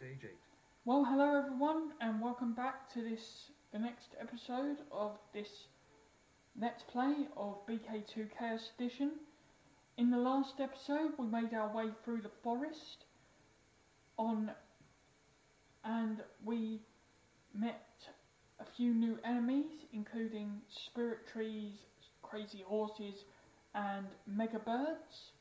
Stage 8. Well, hello everyone, and welcome back to the next episode of this Let's Play of BK2 Chaos Edition. In the last episode, we made our way through the forest and we met a few new enemies, including spirit trees, crazy horses, and mega birds.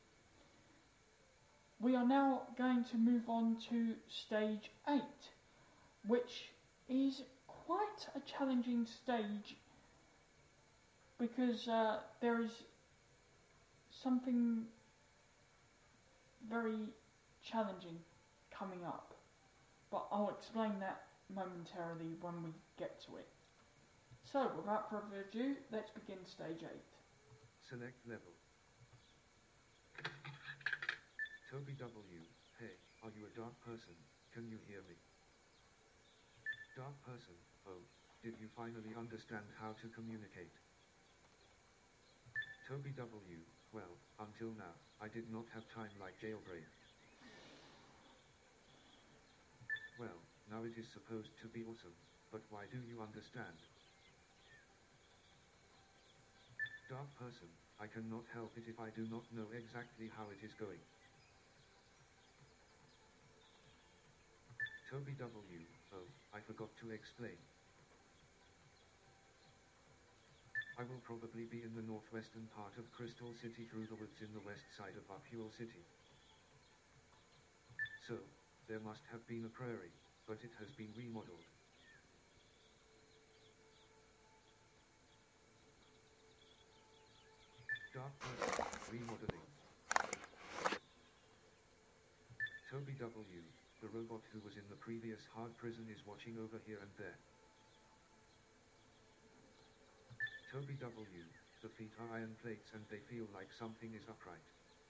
We are now going to move on to stage 8, which is quite a challenging stage because there is something very challenging coming up, but I'll explain that momentarily when we get to it. So, without further ado, let's begin stage 8. Select level. Toby W. Hey, are you a dark person? Can you hear me? Dark person, oh, did you finally understand how to communicate? Toby W. Well, until now, I did not have time like Jailbreak. Well, now it is supposed to be awesome, but why do you understand? Dark person, I cannot help it if I do not know exactly how it is going. Toby W. Oh, I forgot to explain. I will probably be in the northwestern part of Crystal City through the woods in the west side of Uphuel City. So, there must have been a prairie, but it has been remodeled. Dark person, remodeling. Toby W. The robot who was in the previous hard prison is watching over here and there. Toby W. The feet are iron plates and they feel like something is upright.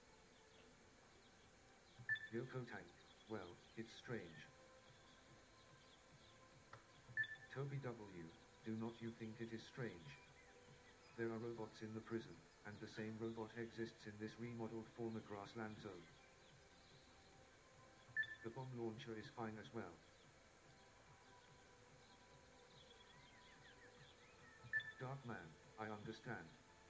Yoko Tank, well, it's strange. Toby W. Do not you think it is strange? There are robots in the prison, and the same robot exists in this remodeled former grassland zone. The bomb launcher is fine as well. Dark man, I understand.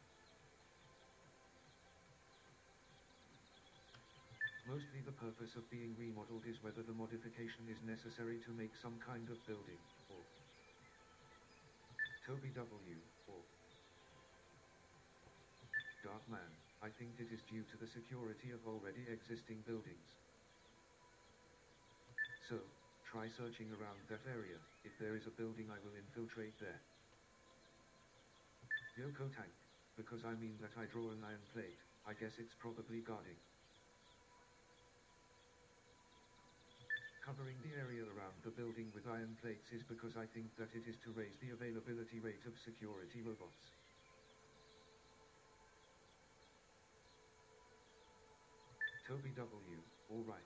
Mostly the purpose of being remodeled is whether the modification is necessary to make some kind of building, or Toby W, or Dark man, I think it is due to the security of already existing buildings. So, try searching around that area. If there is a building I will infiltrate there. Yoko Tank, because I mean that I draw an iron plate, I guess it's probably guarding. Covering the area around the building with iron plates is because I think that it is to raise the availability rate of security robots. Toby W, alright.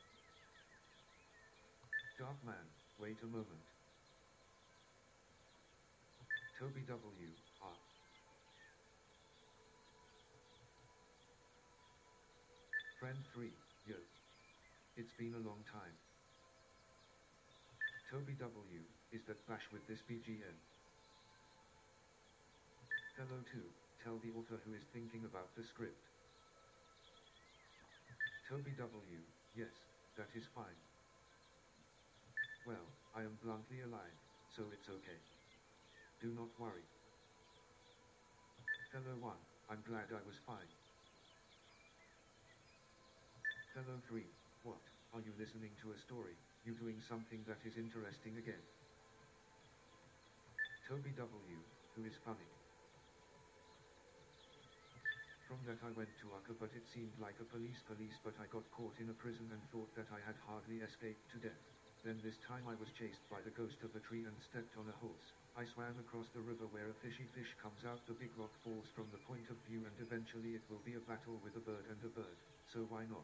Dark man, wait a moment. Toby W, ah. Friend 3, yo. It's been a long time. Toby W, is that Bash with this BGM? Hello 2, tell the author who is thinking about the script. Toby W, yes, that is fine. Well, I am bluntly alive, so it's okay. Do not worry. Fellow 1, I'm glad I was fine. Fellow 3, what, are you listening to a story, you doing something that is interesting again? Toby W, who is funny. From that I went to Akka but it seemed like a police but I got caught in a prison and thought that I had hardly escaped to death. Then this time I was chased by the ghost of a tree and stepped on a horse. I swam across the river where a fishy fish comes out, the big rock falls from the point of view and eventually it will be a battle with a bird and a bird, so why not?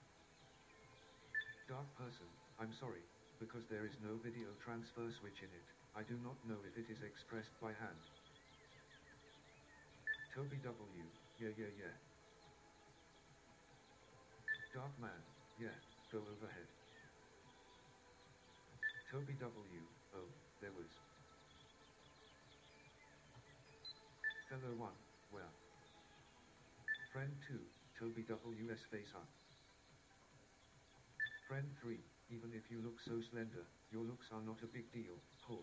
Dark person, I'm sorry, because there is no video transfer switch in it, I do not know if it is expressed by hand. Toby W, yeah. Dark man, yeah, go overhead. Toby W. Oh, there was. Fellow 1, well. Friend 2, Toby WS face up. Friend 3, even if you look so slender, your looks are not a big deal, ho.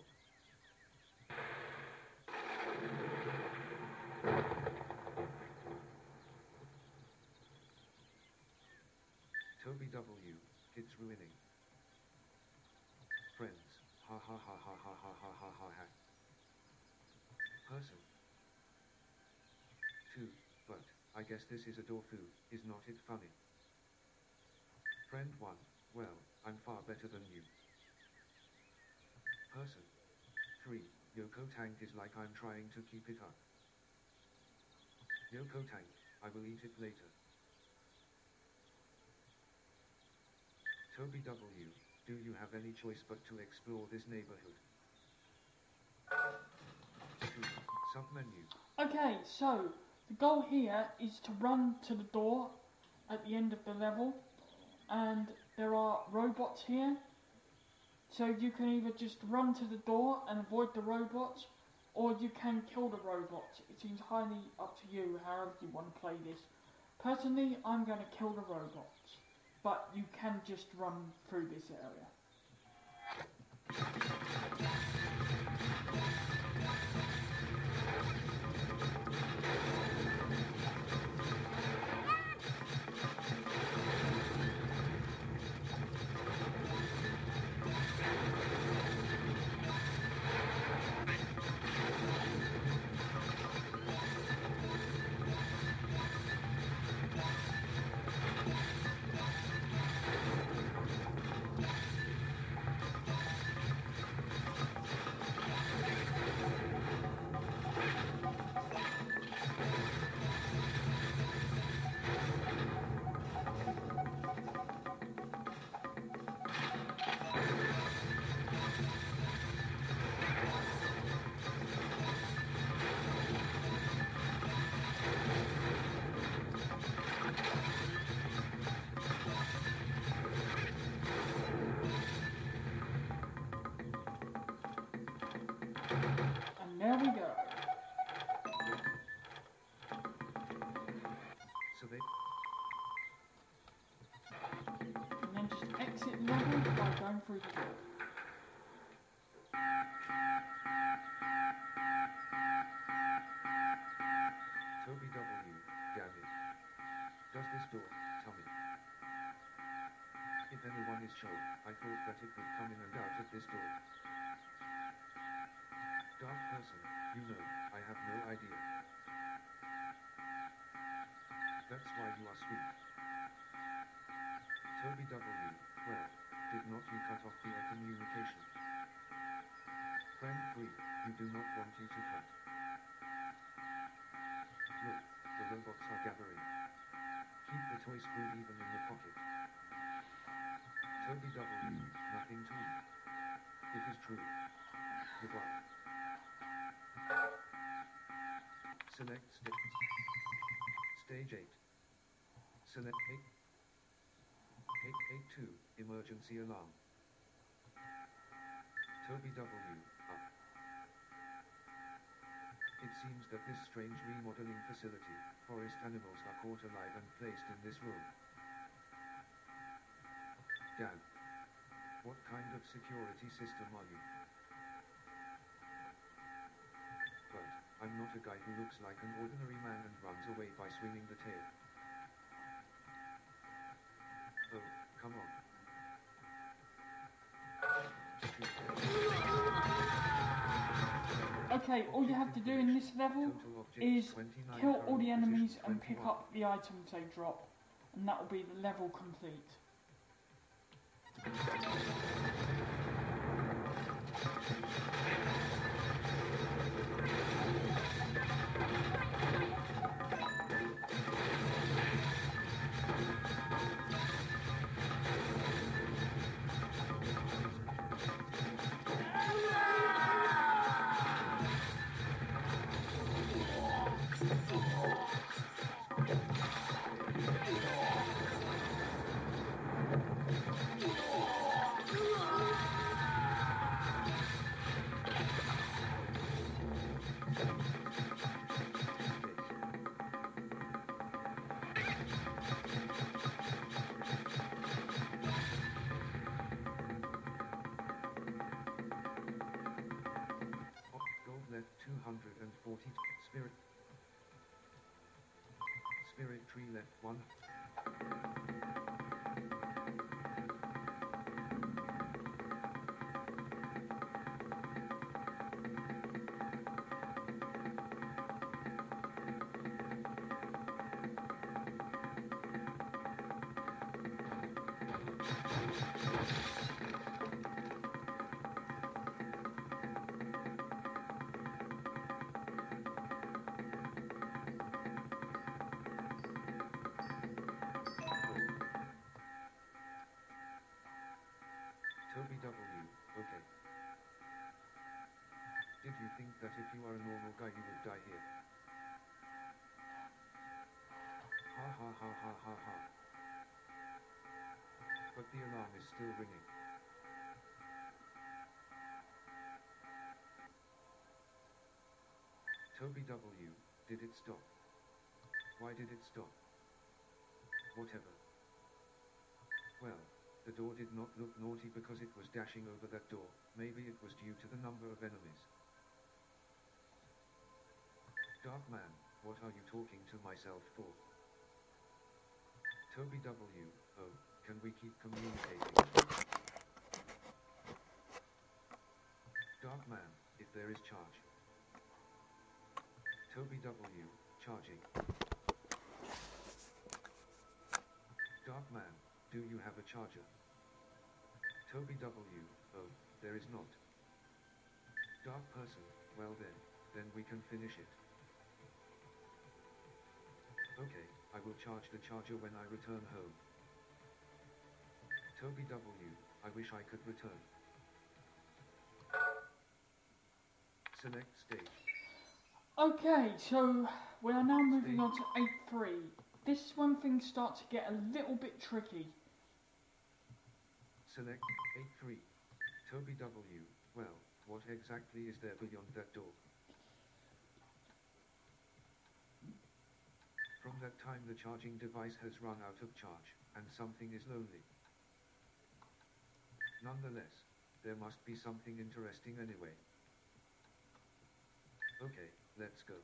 Toby W, it's ruining. Friends, ha ha ha ha ha ha ha ha ha ha. Person 2, but, I guess this is a Dorfu, is not it funny? Friend 1, well, I'm far better than you. Person 3, Yoko Tank is like I'm trying to keep it up. Yoko Tank, I will eat it later. Toby W, do you have any choice but to explore this neighborhood? 2, submenu. Okay, so the goal here is to run to the door at the end of the level, and there are robots here, so you can either just run to the door and avoid the robots, or you can kill the robots. It's entirely up to you, however you want to play this. Personally, I'm going to kill the robots, but you can just run through this area. And there we go. So they... And then just exit level by going through the door. Toby W, damn it. Does this door, tell me. If anyone is shown, I thought that it would come in and out of this door. Dark person, you know, I have no idea. That's why you are sweet. Toby W, well, did not you cut off the air communication? Friend 3, you do not want you to cut. Look, the robots are gathering. Keep the toy screwdriver in the pocket. Toby W, nothing to eat. It is true. Goodbye. Select Stage 8. Select 882, emergency alarm. Toby W, up. It seems that this strange remodeling facility, forest animals are caught alive and placed in this room. Damn. What kind of security system are you? But, I'm not a guy who looks like an ordinary man and runs away by swinging the tail. Oh, come on. Okay, all you have to do in this level is kill all the enemies and pick up the items they drop, and that will be the level complete. F1. Toby W. Okay. Did you think that if you are a normal guy you would die here? Ha ha ha ha ha ha. But the alarm is still ringing. Toby W. Did it stop? Why did it stop? Whatever. Well, the door did not look naughty because it was dashing over that door. Maybe it was due to the number of enemies. Dark man, what are you talking to myself for? Toby W. Oh, can we keep communicating? Dark man, if there is charge. Toby W. Charging. Dark man, do you have a charger? Toby W. Oh, there is not. Dark person, well then we can finish it. Okay, I will charge the charger when I return home. Toby W. I wish I could return. Select stage. Okay, so we are now moving on to 8.3. This is when things start to get a little bit tricky. Select 8.3. Toby W. Well, what exactly is there beyond that door? From that time the charging device has run out of charge, and something is lonely. Nonetheless, there must be something interesting anyway. Okay, let's go.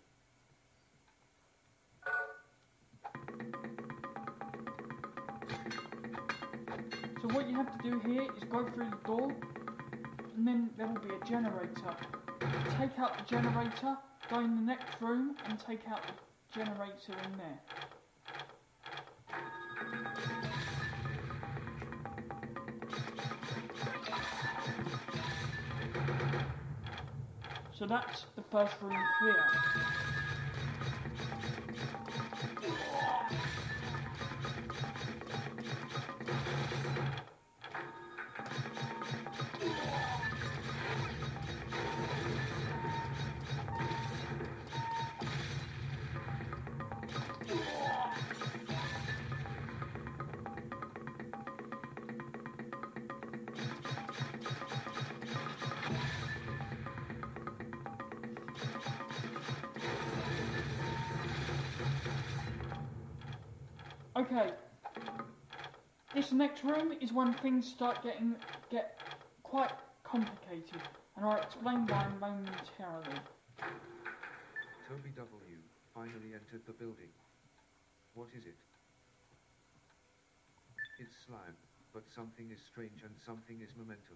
So what you have to do here is go through the door, and then there will be a generator. Take out the generator, go in the next room, and take out the generator in there. So that's the first room clear. Okay, this next room is when things start get quite complicated, and I'll explain why momentarily. Toby W. finally entered the building. What is it? It's slime, but something is strange and something is momentum.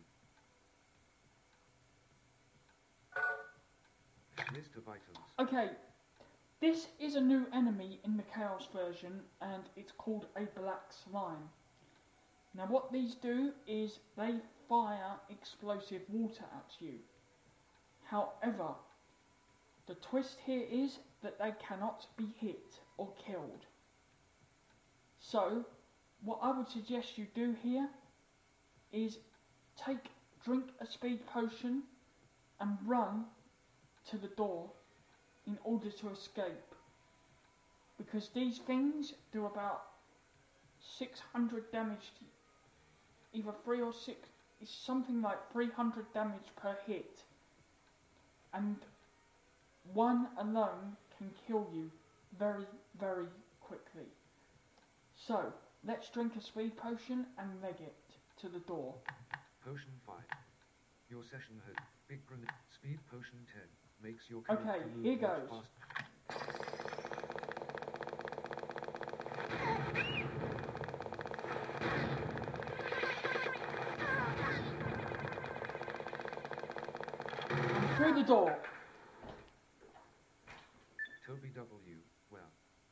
List of items. Okay, this is a new enemy in the Chaos version, and it's called a black slime. Now what these do is they fire explosive water at you. However, the twist here is that they cannot be hit or killed. So, what I would suggest you do here is drink a speed potion and run to the door in order to escape. Because these things do about 600 damage, either 3 or 6, it's something like 300 damage per hit. And one alone can kill you very, very quickly. So, let's drink a speed potion and leg it to the door. Potion 5. Your session had big grenade. Speed potion 10 makes your character Okay, move here much goes. faster. Through the door. Toby W. Well.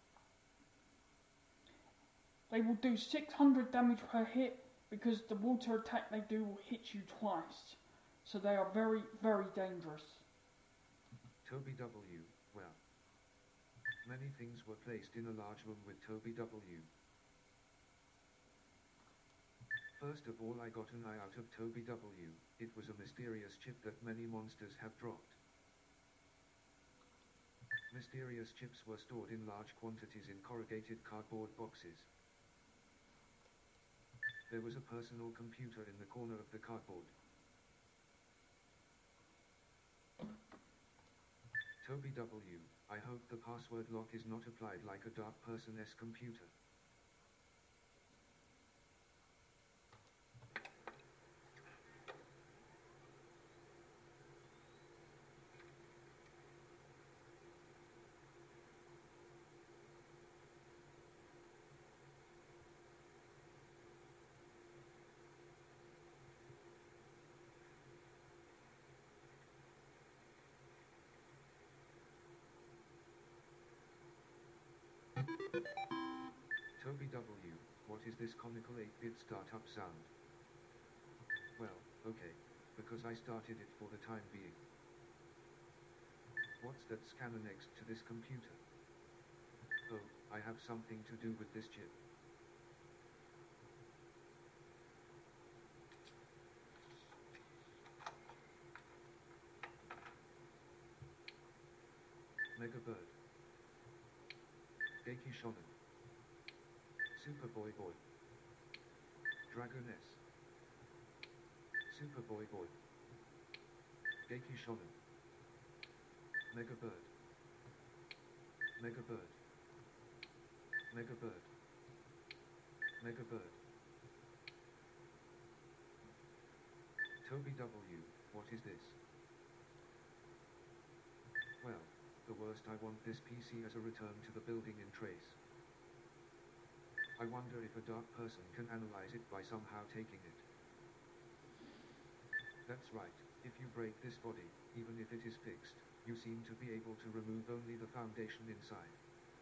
They will do 600 damage per hit because the water attack they do will hit you twice. So they are very, very dangerous. Toby W. Well. Many things were placed in a large room with Toby W. First of all, I got an eye out of Toby W. It was a mysterious chip that many monsters have dropped. Mysterious chips were stored in large quantities in corrugated cardboard boxes. There was a personal computer in the corner of the cardboard. Toby W. I hope the password lock is not applied like a dark person-esque computer. Toby W. What is this comical 8-bit startup sound? Well, okay, because I started it for the time being. What's that scanner next to this computer? Oh, I have something to do with this chip. Megabird. Geiki Shonen. Superboy Boy. Dragoness. Superboy Boy. Geiki Shonen. Megabird. Megabird. Megabird. Megabird. Toby W. What is this? Well, the worst, I want this PC as a return to the building in Trace. I wonder if a dark person can analyze it by somehow taking it. That's right, if you break this body, even if it is fixed, you seem to be able to remove only the foundation inside.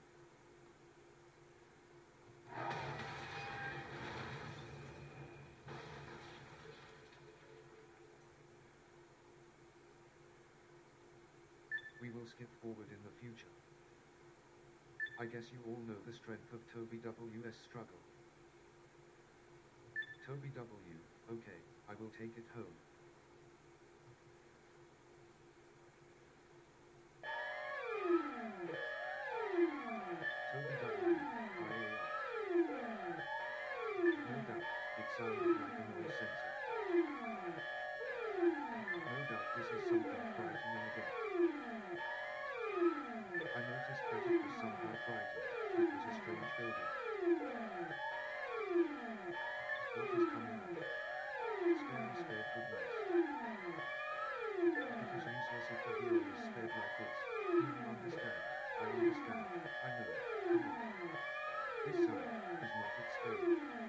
We will skip forward in the future. I guess you all know the strength of Toby W's struggle. Toby W. Okay, I will take it home. Toby W. IAR. No doubt, it sounded like a noise sensor. No doubt this is something frightening again. I noticed that it was somehow frightened. It was a strange building. What is coming up? Scary scared good night. It is useless if the hero is scared like this. You understand. I understand. I know. Come on. This sound is not it scary.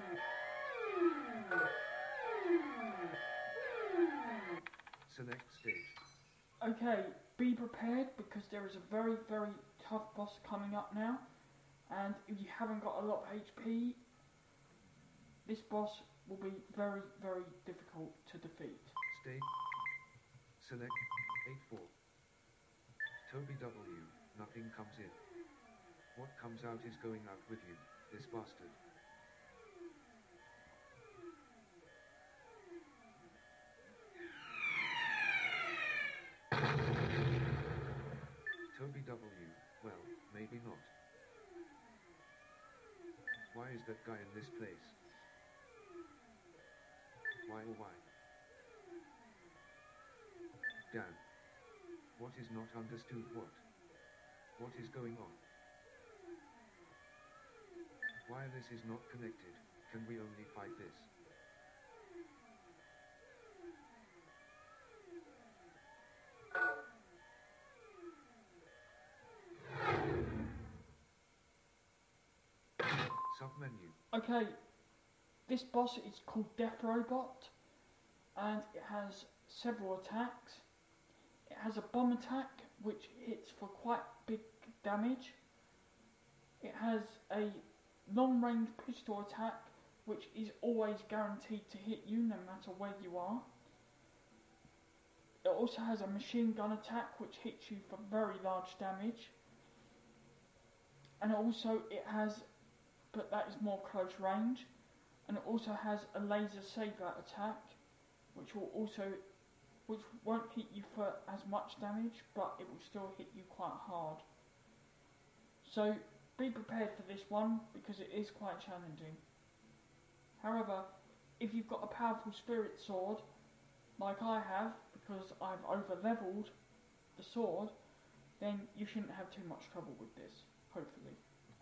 Select stage. Okay, be prepared because there is a very, very tough boss coming up now. And if you haven't got a lot of HP, this boss will be very, very difficult to defeat. Stage. Select 8-4. Toby W. Nothing comes in. What comes out is going out with you, this bastard. Toby W. Well, maybe not. Why is that guy in this place? Why oh why? Damn. What is not understood what? What is going on? Why this is not connected, can we only fight this? Submenu. Okay, this boss is called Death Robot, and it has several attacks. It has a bomb attack which hits for quite big damage. It has a long range pistol attack which is always guaranteed to hit you no matter where you are. It also has a machine gun attack which hits you for very large damage. And also it has, but that is more close range, and it also has a laser saber attack which won't hit you for as much damage, but it will still hit you quite hard. So be prepared for this one because it is quite challenging. However, if you've got a powerful spirit sword like I have, because I've over leveled the sword, then you shouldn't have too much trouble with this, hopefully.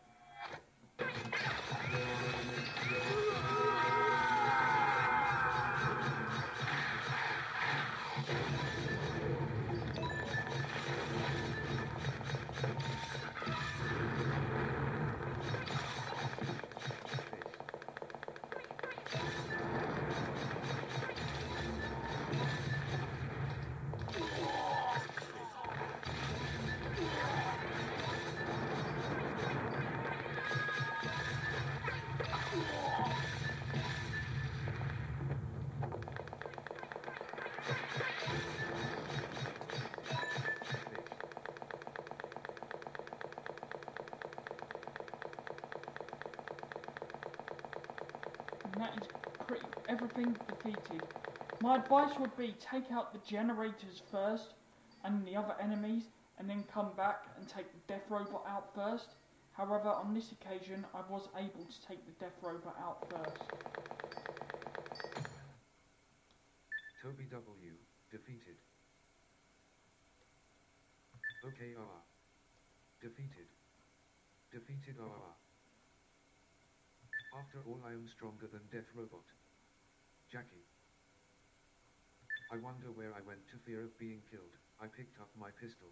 And that is everything defeated. My advice would be take out the generators first and the other enemies, and then come back and take the death robot out first. However, on this occasion I was able to take the death robot out first. Toby W. defeated. OKR. Defeated. Defeated OR. After all, I am stronger than Death Robot. Jackie. I wonder where I went to fear of being killed. I picked up my pistol.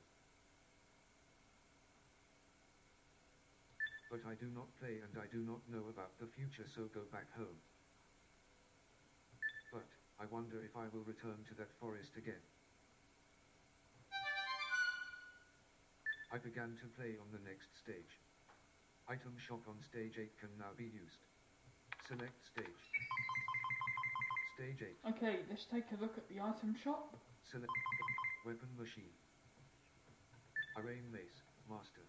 But I do not play and I do not know about the future, so go back home. But I wonder if I will return to that forest again. I began to play on the next stage. Item shop on stage 8 can now be used. Select stage. Stage 8. Okay, let's take a look at the item shop. Select weapon machine. Arraign mace, master.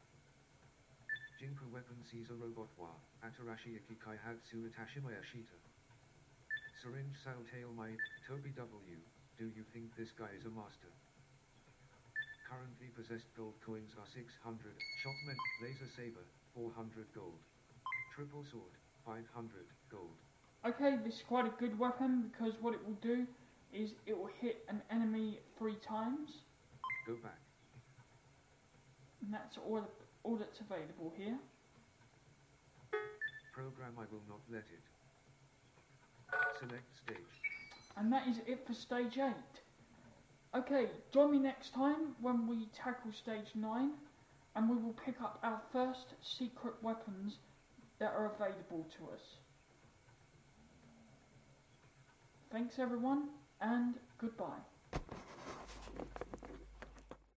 Jinpa weapon Caesar robot wa, Atarashi iki kaihatsu atashimaya shita. Syringe tail my, Toby W, do you think this guy is a master? Currently possessed gold coins are 600, shotman, laser saber, 400 gold. Triple sword, 500 gold. Okay, this is quite a good weapon because what it will do is it will hit an enemy 3 times. Go back. And that's all that's available here. Program I will not let it. Select stage. And that is it for stage 8. Okay, join me next time when we tackle stage 9 and we will pick up our first secret weapons that are available to us. Thanks everyone, and goodbye.